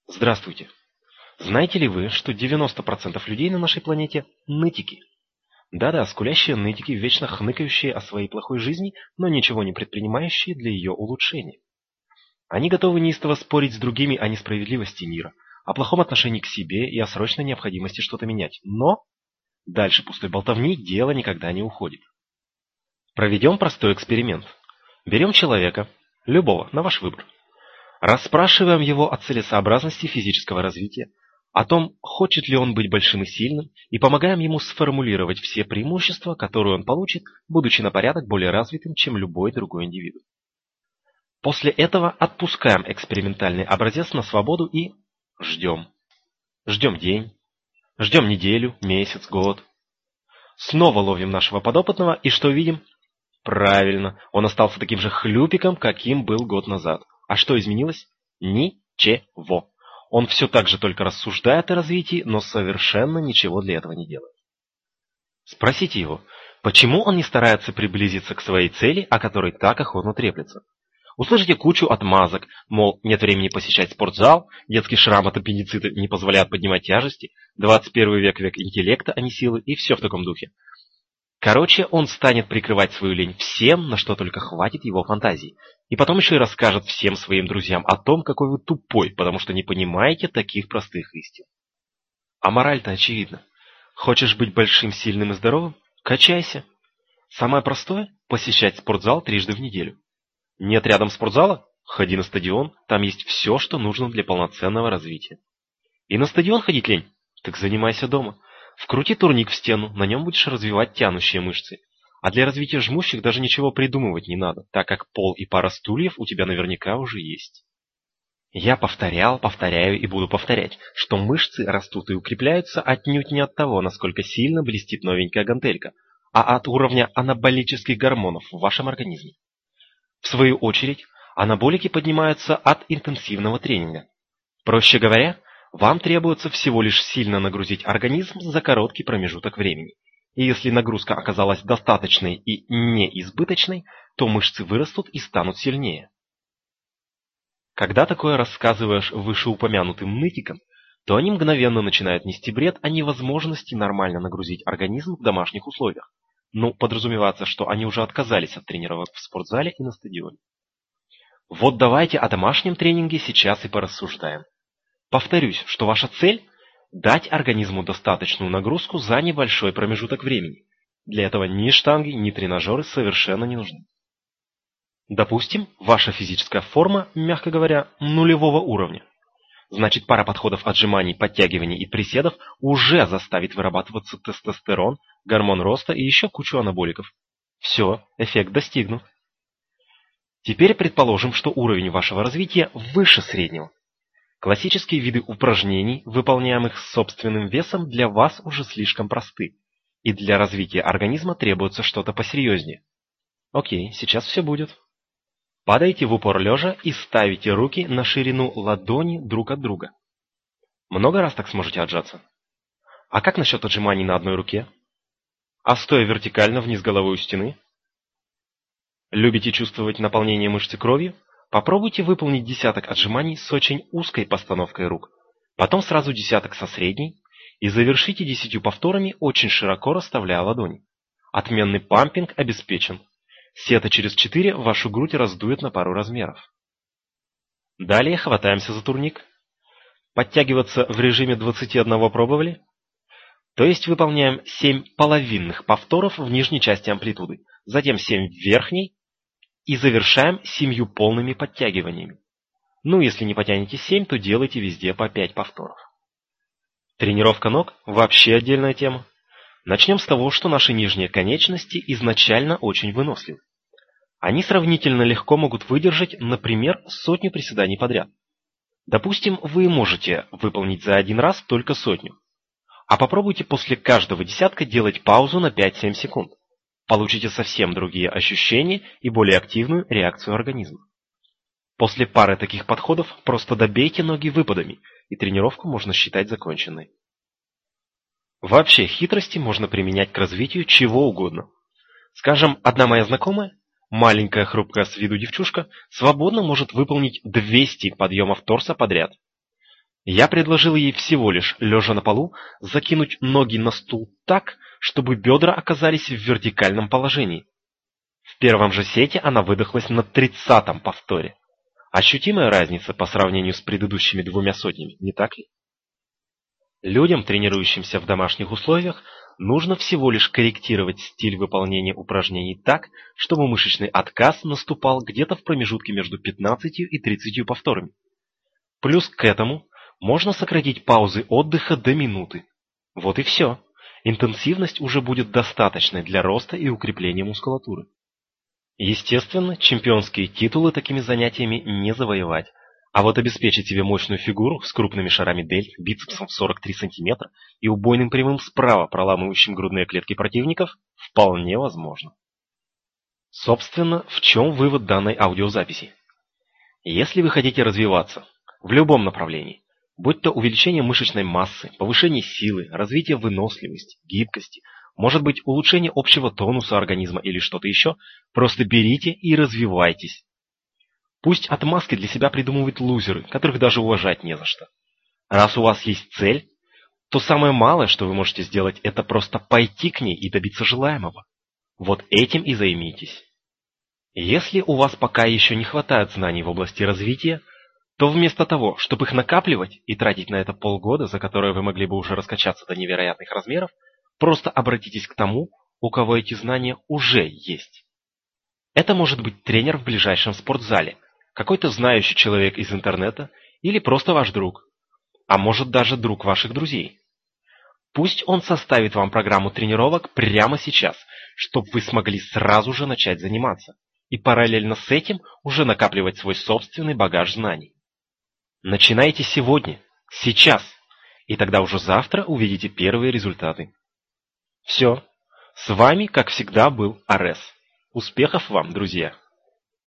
Здравствуйте. Знаете ли вы, что 90% людей на нашей планете – нытики? Да-да, скулящие нытики, вечно хныкающие о своей плохой жизни, но ничего не предпринимающие для ее улучшения. Они готовы неистово спорить с другими о несправедливости мира, о плохом отношении к себе и о срочной необходимости что-то менять. Но дальше пустой болтовни дело никогда не уходит. Проведем простой эксперимент. Берем человека, любого, на ваш выбор. Расспрашиваем его о целесообразности физического развития, о том, хочет ли он быть большим и сильным, и помогаем ему сформулировать все преимущества, которые он получит, будучи на порядок более развитым, чем любой другой индивид. После этого отпускаем экспериментальный образец на свободу и ждем. Ждем день, ждем неделю, месяц, год. Снова ловим нашего подопытного и что видим? Правильно, он остался таким же хлюпиком, каким был год назад. А что изменилось? Ничего. Он все так же только рассуждает о развитии, но совершенно ничего для этого не делает. Спросите его, почему он не старается приблизиться к своей цели, о которой так охотно треплется? Услышите кучу отмазок, мол, нет времени посещать спортзал, детский шрам от аппендицита не позволяет поднимать тяжести, 21 век век интеллекта, а не силы, и все в таком духе. Короче, он станет прикрывать свою лень всем, на что только хватит его фантазии. И потом еще и расскажет всем своим друзьям о том, какой вы тупой, потому что не понимаете таких простых истин. А мораль-то очевидна. Хочешь быть большим, сильным и здоровым? Качайся. Самое простое – посещать спортзал 3 раза в неделю. Нет рядом спортзала? Ходи на стадион, там есть все, что нужно для полноценного развития. И на стадион ходить лень? Так занимайся дома. Вкрути турник в стену, на нем будешь развивать тянущие мышцы. А для развития жмущих даже ничего придумывать не надо, так как пол и пара стульев у тебя наверняка уже есть. Я повторял, повторяю и буду повторять, что мышцы растут и укрепляются отнюдь не от того, насколько сильно блестит новенькая гантелька, а от уровня анаболических гормонов в вашем организме. В свою очередь, анаболики поднимаются от интенсивного тренинга. Проще говоря, вам требуется всего лишь сильно нагрузить организм за короткий промежуток времени. И если нагрузка оказалась достаточной и неизбыточной, то мышцы вырастут и станут сильнее. Когда такое рассказываешь вышеупомянутым нытикам, то они мгновенно начинают нести бред о невозможности нормально нагрузить организм в домашних условиях. Ну, подразумевается, что они уже отказались от тренировок в спортзале и на стадионе. Вот давайте о домашнем тренинге сейчас и порассуждаем. Повторюсь, что ваша цель – дать организму достаточную нагрузку за небольшой промежуток времени. Для этого ни штанги, ни тренажеры совершенно не нужны. Допустим, ваша физическая форма, мягко говоря, нулевого уровня. Значит, пара подходов отжиманий, подтягиваний и приседов уже заставит вырабатываться тестостерон, гормон роста и еще кучу анаболиков. Все, эффект достигнут. Теперь предположим, что уровень вашего развития выше среднего. Классические виды упражнений, выполняемых с собственным весом, для вас уже слишком просты, и для развития организма требуется что-то посерьезнее. Окей, сейчас все будет. Падайте в упор лежа и ставите руки на ширину ладони друг от друга. Много раз так сможете отжаться? А как насчет отжиманий на одной руке? А стоя вертикально вниз головой у стены? Любите чувствовать наполнение мышцы кровью? Попробуйте выполнить десяток отжиманий с очень узкой постановкой рук, потом сразу десяток со средней и завершите 10 повторами, очень широко расставляя ладони. Отменный пампинг обеспечен. Сета через 4 вашу грудь раздует на пару размеров. Далее хватаемся за турник. Подтягиваться в режиме 21 пробовали? То есть выполняем 7 половинных повторов в нижней части амплитуды, затем 7 в верхней, и завершаем 7 полными подтягиваниями. Ну, если не потянете 7, то делайте везде по 5 повторов. Тренировка ног – вообще отдельная тема. Начнем с того, что наши нижние конечности изначально очень выносливы. Они сравнительно легко могут выдержать, например, 100 приседаний подряд. Допустим, вы можете выполнить за один раз только 100. А попробуйте после каждого десятка делать паузу на 5-7 секунд. Получите совсем другие ощущения и более активную реакцию организма. После пары таких подходов просто добейте ноги выпадами, и тренировку можно считать законченной. Вообще, хитрости можно применять к развитию чего угодно. Скажем, одна моя знакомая, маленькая хрупкая с виду девчушка, свободно может выполнить 200 подъемов торса подряд. Я предложил ей всего лишь, лежа на полу, закинуть ноги на стул так, чтобы бедра оказались в вертикальном положении. В первом же сете она выдохлась на 30-м повторе. Ощутимая разница по сравнению с предыдущими 200, не так ли? Людям, тренирующимся в домашних условиях, нужно всего лишь корректировать стиль выполнения упражнений так, чтобы мышечный отказ наступал где-то в промежутке между 15 и 30 повторами. Плюс к этому можно сократить паузы отдыха до минуты. Вот и все. Интенсивность уже будет достаточной для роста и укрепления мускулатуры. Естественно, чемпионские титулы такими занятиями не завоевать, а вот обеспечить себе мощную фигуру с крупными шарами дельт, бицепсом в 43 см и убойным прямым справа, проламывающим грудные клетки противников, вполне возможно. Собственно, в чем вывод данной аудиозаписи? Если вы хотите развиваться в любом направлении, будь то увеличение мышечной массы, повышение силы, развитие выносливости, гибкости, может быть улучшение общего тонуса организма или что-то еще, просто берите и развивайтесь. Пусть отмазки для себя придумывают лузеры, которых даже уважать не за что. Раз у вас есть цель, то самое малое, что вы можете сделать, это просто пойти к ней и добиться желаемого. Вот этим и займитесь. Если у вас пока еще не хватает знаний в области развития, то вместо того, чтобы их накапливать и тратить на это полгода, за которое вы могли бы уже раскачаться до невероятных размеров, просто обратитесь к тому, у кого эти знания уже есть. Это может быть тренер в ближайшем спортзале, какой-то знающий человек из интернета или просто ваш друг, а может даже друг ваших друзей. Пусть он составит вам программу тренировок прямо сейчас, чтобы вы смогли сразу же начать заниматься и параллельно с этим уже накапливать свой собственный багаж знаний. Начинайте сегодня, сейчас, и тогда уже завтра увидите первые результаты. Все. С вами, как всегда, был Арес. Успехов вам, друзья!